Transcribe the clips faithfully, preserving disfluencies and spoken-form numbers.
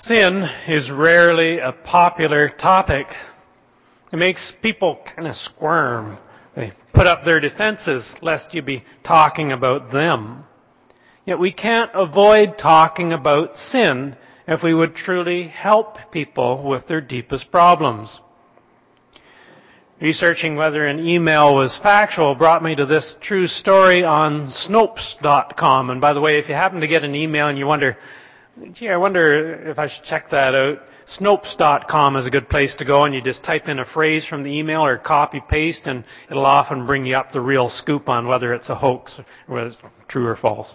Sin is rarely a popular topic. It makes people kind of squirm. They put up their defenses lest you be talking about them. Yet we can't avoid talking about sin if we would truly help people with their deepest problems. Researching whether an email was factual brought me to this true story on Snopes dot com. And by the way, if you happen to get an email and you wonder, gee, I wonder if I should check that out, Snopes dot com is a good place to go, and you just type in a phrase from the email or copy paste, and it'll often bring you up the real scoop on whether it's a hoax or whether it's true or false.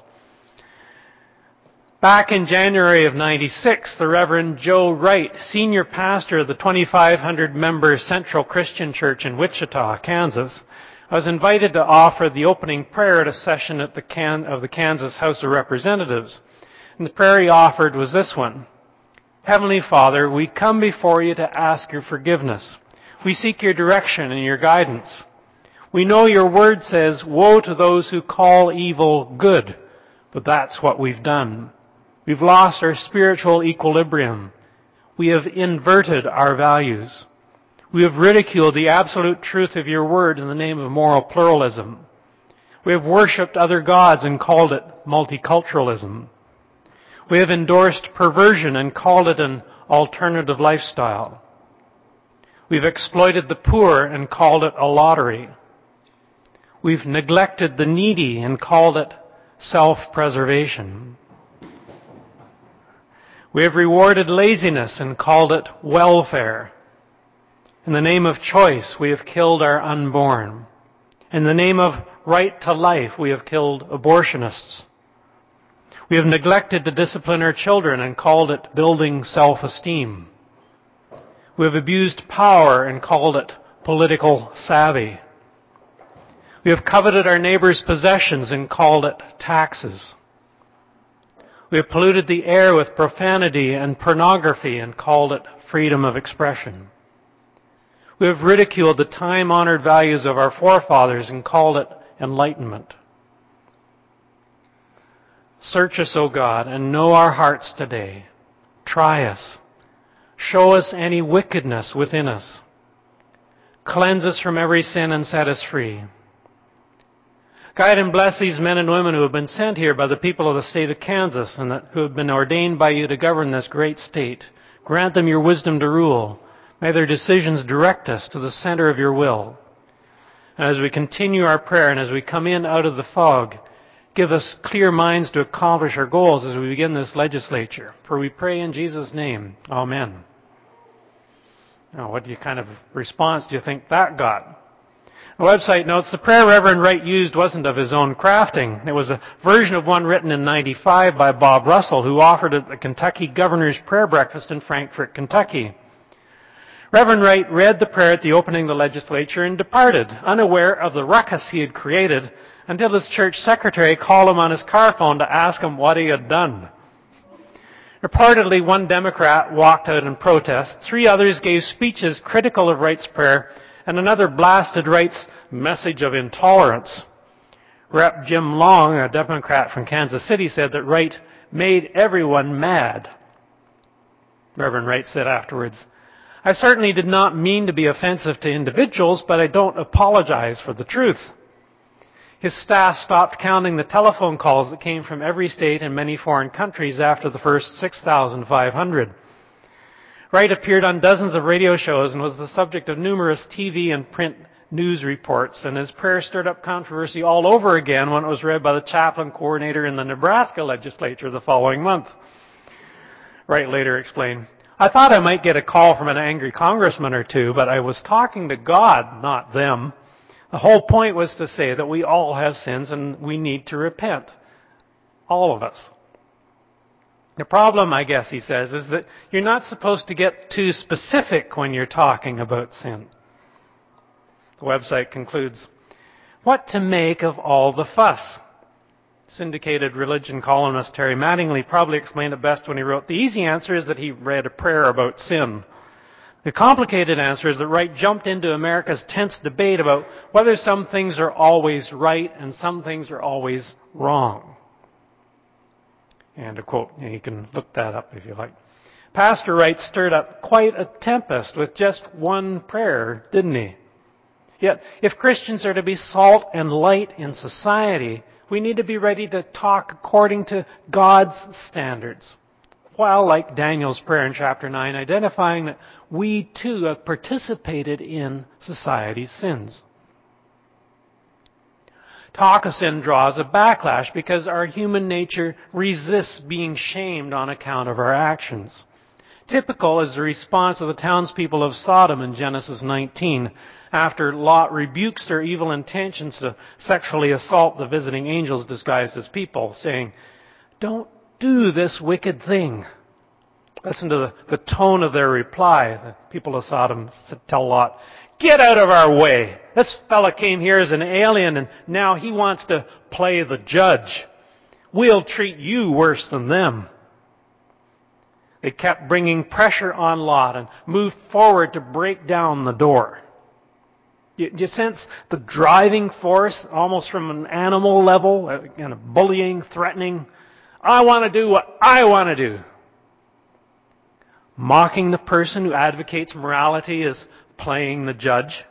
Back in January of ninety-six, the Reverend Joe Wright, senior pastor of the twenty-five hundred member Central Christian Church in Wichita, Kansas, was invited to offer the opening prayer at a session at the Can- of the Kansas House of Representatives. And the prayer he offered was this one. Heavenly Father, we come before you to ask your forgiveness. We seek your direction and your guidance. We know your word says, woe to those who call evil good. But that's what we've done. We've lost our spiritual equilibrium. We have inverted our values. We have ridiculed the absolute truth of your word in the name of moral pluralism. We have worshipped other gods and called it multiculturalism. We have endorsed perversion and called it an alternative lifestyle. We've exploited the poor and called it a lottery. We've neglected the needy and called it self-preservation. We have rewarded laziness and called it welfare. In the name of choice, we have killed our unborn. In the name of right to life, we have killed abortionists. We have neglected to discipline our children and called it building self-esteem. We have abused power and called it political savvy. We have coveted our neighbor's possessions and called it taxes. We have polluted the air with profanity and pornography and called it freedom of expression. We have ridiculed the time-honored values of our forefathers and called it enlightenment. Search us, O God, and know our hearts today. Try us. Show us any wickedness within us. Cleanse us from every sin and set us free. Guide and bless these men and women who have been sent here by the people of the state of Kansas and that, who have been ordained by you to govern this great state. Grant them your wisdom to rule. May their decisions direct us to the center of your will. And as we continue our prayer and as we come in out of the fog, give us clear minds to accomplish our goals as we begin this legislature. For we pray in Jesus' name. Amen. Now, what do you kind of response do you think that got? The website notes the prayer Reverend Wright used wasn't of his own crafting. It was a version of one written in ninety-five by Bob Russell, who offered it at the Kentucky Governor's Prayer Breakfast in Frankfort, Kentucky. Reverend Wright read the prayer at the opening of the legislature and departed, unaware of the ruckus he had created, until his church secretary called him on his car phone to ask him what he had done. Reportedly, one Democrat walked out in protest, three others gave speeches critical of Wright's prayer, and another blasted Wright's message of intolerance. Representative Jim Long, a Democrat from Kansas City, said that Wright made everyone mad. Reverend Wright said afterwards, I certainly did not mean to be offensive to individuals, but I don't apologize for the truth. His staff stopped counting the telephone calls that came from every state and many foreign countries after the first six thousand five hundred. Wright appeared on dozens of radio shows and was the subject of numerous T V and print news reports, and his prayer stirred up controversy all over again when it was read by the chaplain coordinator in the Nebraska legislature the following month. Wright later explained, I thought I might get a call from an angry congressman or two, but I was talking to God, not them. The whole point was to say that we all have sins and we need to repent. All of us. The problem, I guess, he says, is that you're not supposed to get too specific when you're talking about sin. The website concludes, what to make of all the fuss? Syndicated religion columnist Terry Mattingly probably explained it best when he wrote, the easy answer is that he read a prayer about sin. The complicated answer is that Wright jumped into America's tense debate about whether some things are always right and some things are always wrong. And a quote, you can look that up if you like. Pastor Wright stirred up quite a tempest with just one prayer, didn't he? Yet, if Christians are to be salt and light in society, we need to be ready to talk according to God's standards. While, like Daniel's prayer in chapter nine, identifying that we too have participated in society's sins. Talk of sin draws a backlash because our human nature resists being shamed on account of our actions. Typical is the response of the townspeople of Sodom in Genesis nineteen, after Lot rebukes their evil intentions to sexually assault the visiting angels disguised as people, saying, "Don't do this wicked thing." Listen to the, the tone of their reply. The people of Sodom tell Lot, "Get out of our way. This fella came here as an alien and now he wants to play the judge. We'll treat you worse than them." They kept bringing pressure on Lot and moved forward to break down the door. Do you sense the driving force almost from an animal level, kind of bullying, threatening? I want to do what I want to do. Mocking the person who advocates morality as playing the judge.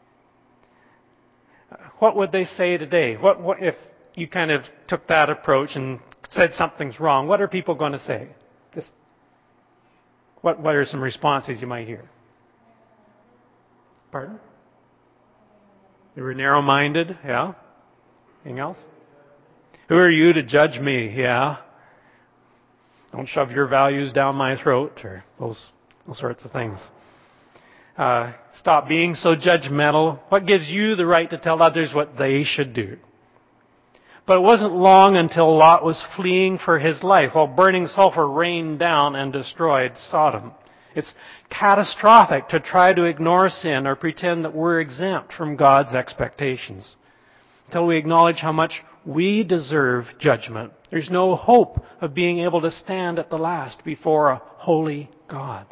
What would they say today? What, what if you kind of took that approach and said something's wrong? What are people going to say? Just, what, what are some responses you might hear? Pardon? You were narrow-minded, yeah? Anything else? Who are you to judge me, yeah? Don't shove your values down my throat, or those, those sorts of things. Uh, stop being so judgmental. What gives you the right to tell others what they should do? But it wasn't long until Lot was fleeing for his life while burning sulfur rained down and destroyed Sodom. It's catastrophic to try to ignore sin or pretend that we're exempt from God's expectations. Until we acknowledge how much we deserve judgment, there's no hope of being able to stand at the last before a holy God.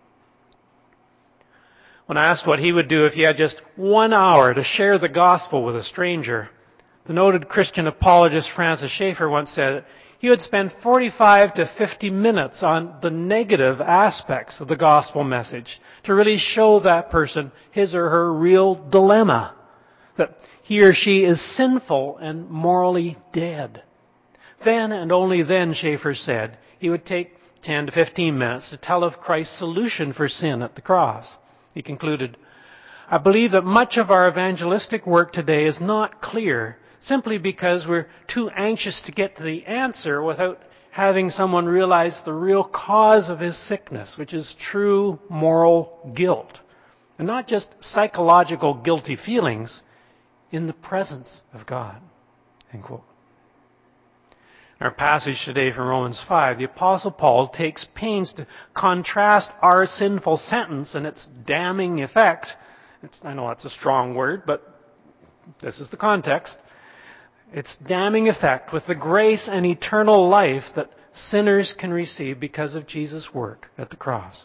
When asked what he would do if he had just one hour to share the gospel with a stranger, the noted Christian apologist Francis Schaeffer once said he would spend forty-five to fifty minutes on the negative aspects of the gospel message to really show that person his or her real dilemma, that he or she is sinful and morally dead. Then and only then, Schaeffer said, he would take ten to fifteen minutes to tell of Christ's solution for sin at the cross. He concluded, "I believe that much of our evangelistic work today is not clear simply because we're too anxious to get to the answer without having someone realize the real cause of his sickness, which is true moral guilt. And not just psychological guilty feelings in the presence of God." End quote. In our passage today from Romans five, the Apostle Paul takes pains to contrast our sinful sentence and its damning effect. It's, I know that's a strong word, but this is the context. Its damning effect with the grace and eternal life that sinners can receive because of Jesus' work at the cross.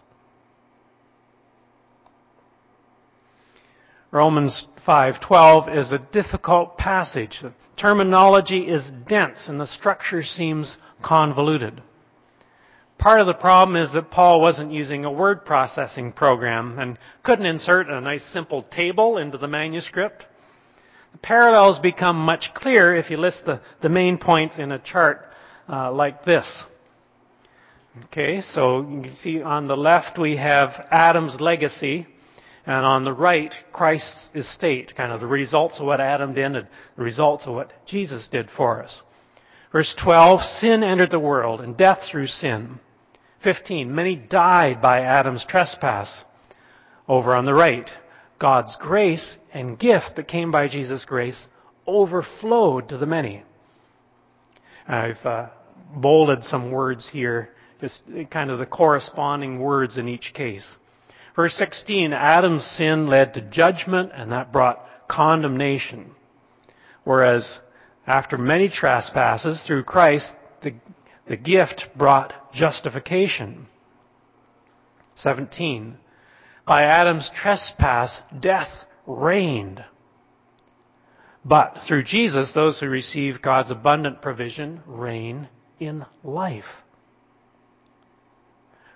Romans five twelve is a difficult passage. The terminology is dense and the structure seems convoluted. Part of the problem is that Paul wasn't using a word processing program and couldn't insert a nice simple table into the manuscript. The parallels become much clearer if you list the, the main points in a chart uh, like this. Okay, so you can see on the left we have Adam's legacy, and on the right, Christ's estate, kind of the results of what Adam did and the results of what Jesus did for us. Verse twelve, sin entered the world, and death through sin. fifteen, many died by Adam's trespass. Over on the right, God's grace and gift that came by Jesus' grace overflowed to the many. I've uh, bolded some words here, just kind of the corresponding words in each case. Verse sixteen, Adam's sin led to judgment, and that brought condemnation. Whereas after many trespasses through Christ, the, the gift brought justification. seventeen, by Adam's trespass, death reigned. But through Jesus, those who receive God's abundant provision reign in life.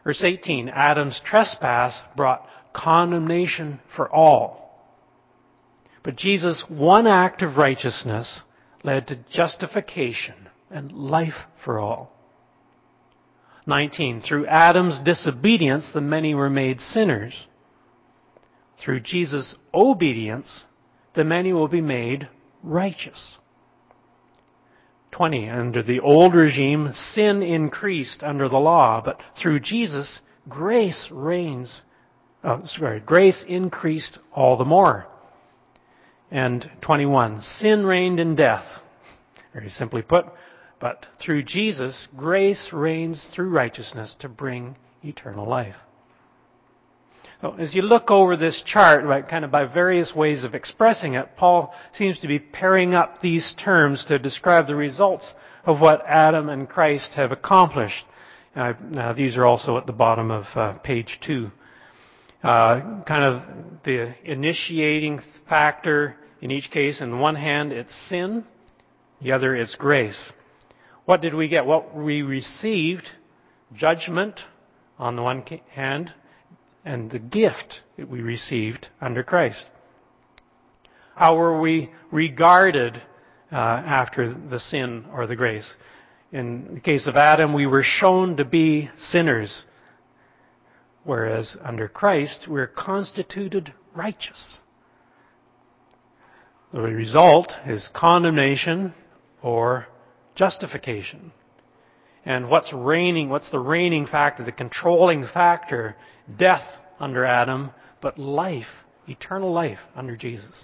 Verse eighteen, Adam's trespass brought condemnation for all. But Jesus' one act of righteousness led to justification and life for all. nineteen, through Adam's disobedience, the many were made sinners. Through Jesus' obedience, the many will be made righteous. twenty, under the old regime, sin increased under the law, but through Jesus, grace reigns. Oh, sorry, grace increased all the more. And twenty-one, sin reigned in death. Very simply put, but through Jesus, grace reigns through righteousness to bring eternal life. So as you look over this chart, right, kind of by various ways of expressing it, Paul seems to be pairing up these terms to describe the results of what Adam and Christ have accomplished. Uh, now, these are also at the bottom of uh, page two. Uh, kind of the initiating factor in each case. In one hand, it's sin. The other is grace. What did we get? What we received, judgment on the one hand, and the gift that we received under Christ. How were we regarded uh, after the sin or the grace? In the case of Adam, we were shown to be sinners, whereas under Christ, we're constituted righteous. The result is condemnation or justification. And what's reigning, what's the reigning factor, the controlling factor? Death under Adam, but life, eternal life under Jesus.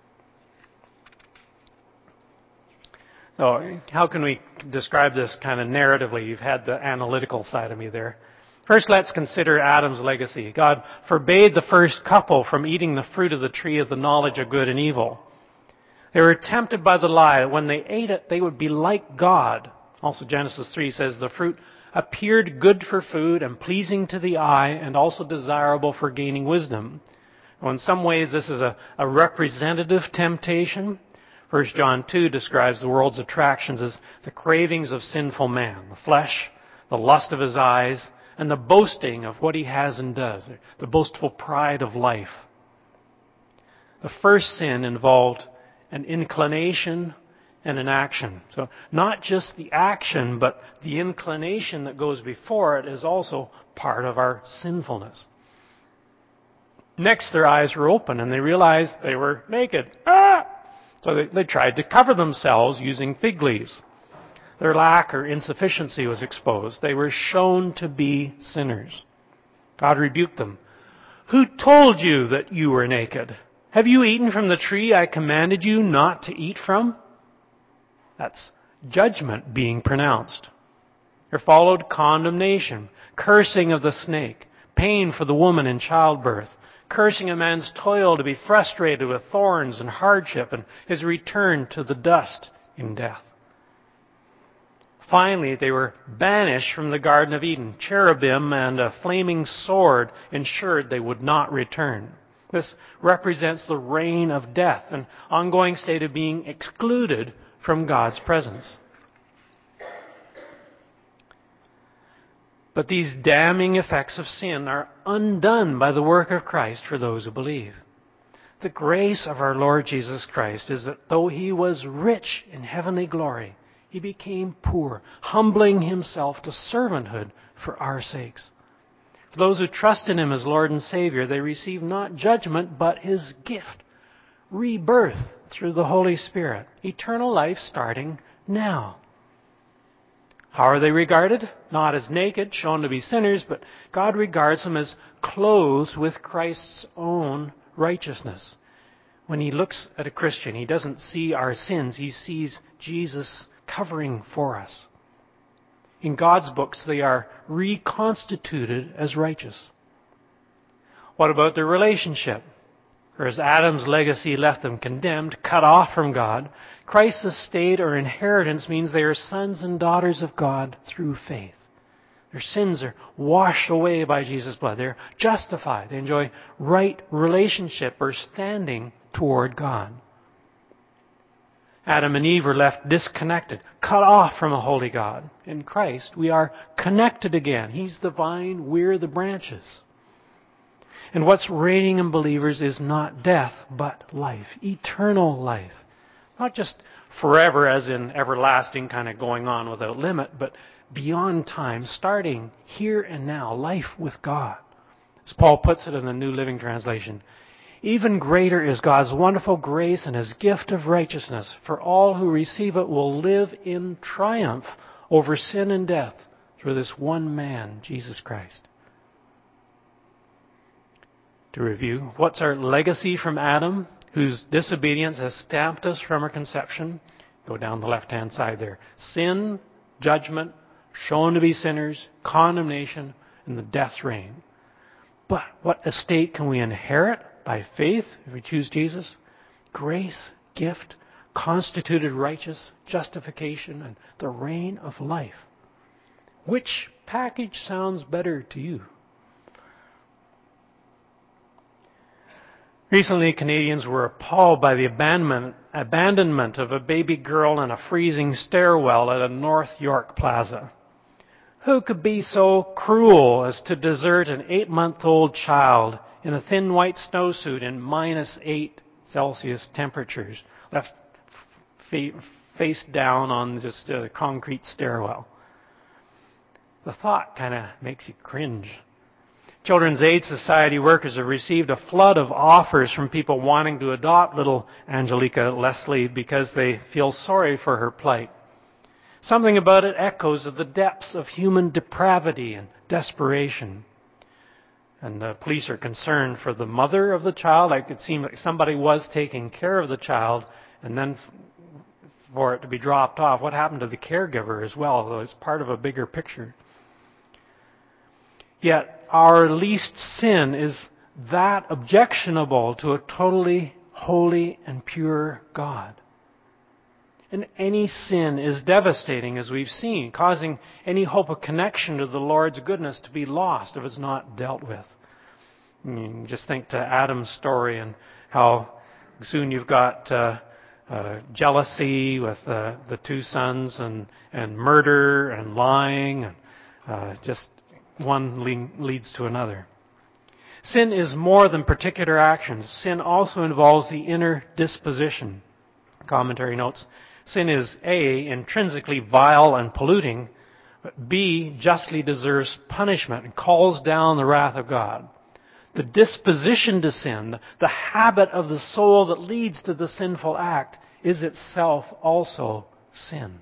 So how can we describe this kind of narratively? You've had the analytical side of me there. First, let's consider Adam's legacy. God forbade the first couple from eating the fruit of the tree of the knowledge of good and evil. They were tempted by the lie that when they ate it, they would be like God. Also, Genesis three says the fruit appeared good for food and pleasing to the eye and also desirable for gaining wisdom. Well, in some ways, this is a, a representative temptation. First John two describes the world's attractions as the cravings of sinful man, the flesh, the lust of his eyes, and the boasting of what he has and does, the boastful pride of life. The first sin involved an inclination and an action. So not just the action, but the inclination that goes before it is also part of our sinfulness. Next, their eyes were open and they realized they were naked. Ah! So they, they tried to cover themselves using fig leaves. Their lack or insufficiency was exposed. They were shown to be sinners. God rebuked them. Who told you that you were naked? Have you eaten from the tree I commanded you not to eat from? That's judgment being pronounced. There followed condemnation, cursing of the snake, pain for the woman in childbirth, cursing a man's toil to be frustrated with thorns and hardship, and his return to the dust in death. Finally, they were banished from the Garden of Eden. Cherubim and a flaming sword ensured they would not return. This represents the reign of death, an ongoing state of being excluded from God's presence. But these damning effects of sin are undone by the work of Christ for those who believe. The grace of our Lord Jesus Christ is that though he was rich in heavenly glory, he became poor, humbling himself to servanthood for our sakes. For those who trust in him as Lord and Savior, they receive not judgment, but his gift, rebirth through the Holy Spirit, eternal life starting now. How are they regarded? Not as naked, shown to be sinners, but God regards them as clothed with Christ's own righteousness. When he looks at a Christian, he doesn't see our sins, he sees Jesus covering for us. In God's books, they are reconstituted as righteous. What about their relationship? Whereas Adam's legacy left them condemned, cut off from God, Christ's estate or inheritance means they are sons and daughters of God through faith. Their sins are washed away by Jesus' blood. They're justified. They enjoy right relationship or standing toward God. Adam and Eve were left disconnected, cut off from a holy God. In Christ, we are connected again. He's the vine, we're the branches. And what's reigning in believers is not death, but life, eternal life. Not just forever, as in everlasting, kind of going on without limit, but beyond time, starting here and now, life with God. As Paul puts it in the New Living Translation, even greater is God's wonderful grace and His gift of righteousness. For all who receive it will live in triumph over sin and death through this one man, Jesus Christ. To review, what's our legacy from Adam, whose disobedience has stamped us from our conception? Go down the left-hand side there. Sin, judgment, shown to be sinners, condemnation, and the death reign. But what estate can we inherit by faith if we choose Jesus? Grace, gift, constituted righteous, justification, and the reign of life. Which package sounds better to you? Recently, Canadians were appalled by the abandonment, abandonment of a baby girl in a freezing stairwell at a North York plaza. Who could be so cruel as to desert an eight-month-old child in a thin white snowsuit in minus eight Celsius temperatures, left f- face down on just a concrete stairwell? The thought kind of makes you cringe. Children's Aid Society workers have received a flood of offers from people wanting to adopt little Angelica Leslie because they feel sorry for her plight. Something about it echoes of the depths of human depravity and desperation. And the police are concerned for the mother of the child. Like it seemed like somebody was taking care of the child, and then for it to be dropped off, what happened to the caregiver as well, although it's part of a bigger picture. Yet our least sin is that objectionable to a totally holy and pure God. And any sin is devastating, as we've seen, causing any hope of connection to the Lord's goodness to be lost if it's not dealt with. You can just think to Adam's story and how soon you've got uh, uh, jealousy with uh, the two sons, and, and murder and lying, and uh, just one le- leads to another. Sin is more than particular actions. Sin also involves the inner disposition. Commentary notes, sin is A, intrinsically vile and polluting, but B, justly deserves punishment and calls down the wrath of God. The disposition to sin, the habit of the soul that leads to the sinful act, is itself also sin.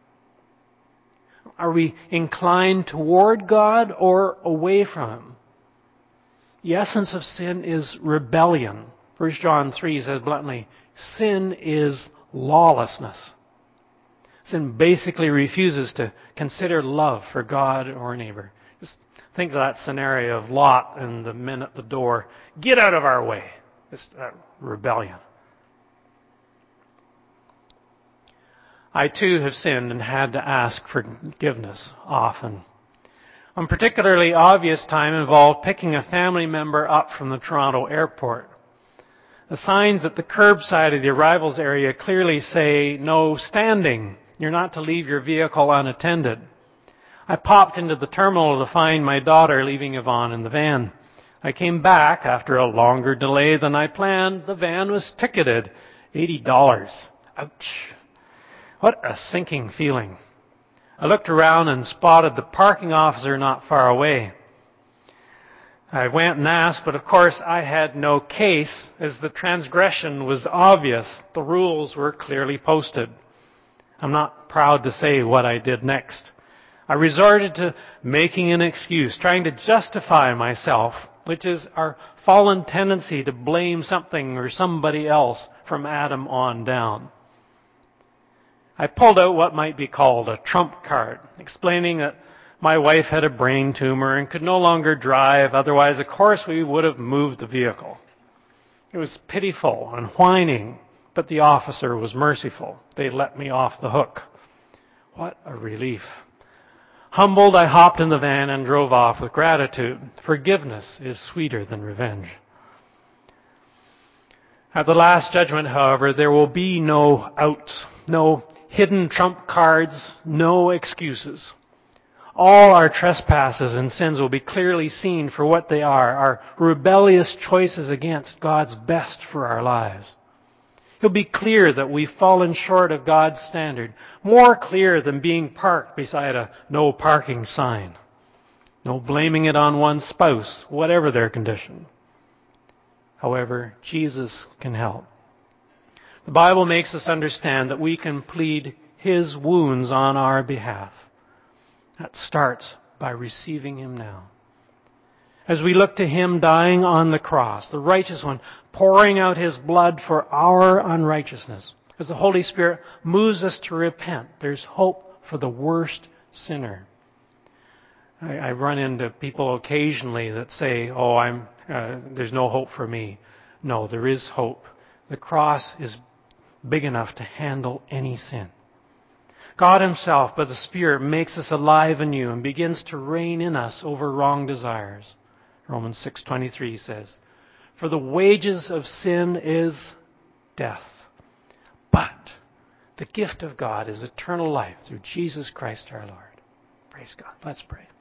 Are we inclined toward God or away from Him? The essence of sin is rebellion. First John three says bluntly, sin is lawlessness. Sin basically refuses to consider love for God or neighbor. Just think of that scenario of Lot and the men at the door. Get out of our way. It's uh, rebellion. I too have sinned and had to ask forgiveness often. One particularly obvious time involved picking a family member up from the Toronto airport. The signs at the curbside of the arrivals area clearly say, no standing. You're not to leave your vehicle unattended. I popped into the terminal to find my daughter leaving Yvonne in the van. I came back after a longer delay than I planned. The van was ticketed eighty dollars. Ouch. What a sinking feeling. I looked around and spotted the parking officer not far away. I went and asked, but of course I had no case as the transgression was obvious. The rules were clearly posted. I'm not proud to say what I did next. I resorted to making an excuse, trying to justify myself, which is our fallen tendency to blame something or somebody else from Adam on down. I pulled out what might be called a trump card, explaining that my wife had a brain tumor and could no longer drive. Otherwise, of course, we would have moved the vehicle. It was pitiful and whining, but the officer was merciful. They let me off the hook. What a relief. Humbled, I hopped in the van and drove off with gratitude. Forgiveness is sweeter than revenge. At the last judgment, however, there will be no outs, no hidden trump cards, no excuses. All our trespasses and sins will be clearly seen for what they are, our rebellious choices against God's best for our lives. It'll be clear that we've fallen short of God's standard, more clear than being parked beside a no parking sign. No blaming it on one's spouse, whatever their condition. However, Jesus can help. The Bible makes us understand that we can plead His wounds on our behalf. That starts by receiving Him now. As we look to Him dying on the cross, the righteous one pouring out His blood for our unrighteousness, as the Holy Spirit moves us to repent, there's hope for the worst sinner. I, I run into people occasionally that say, oh, I'm, uh, there's no hope for me. No, there is hope. The cross is big enough to handle any sin. God Himself, by the Spirit, makes us alive anew and begins to reign in us over wrong desires. Romans six twenty-three says, for the wages of sin is death. But the gift of God is eternal life through Jesus Christ our Lord. Praise God. Let's pray.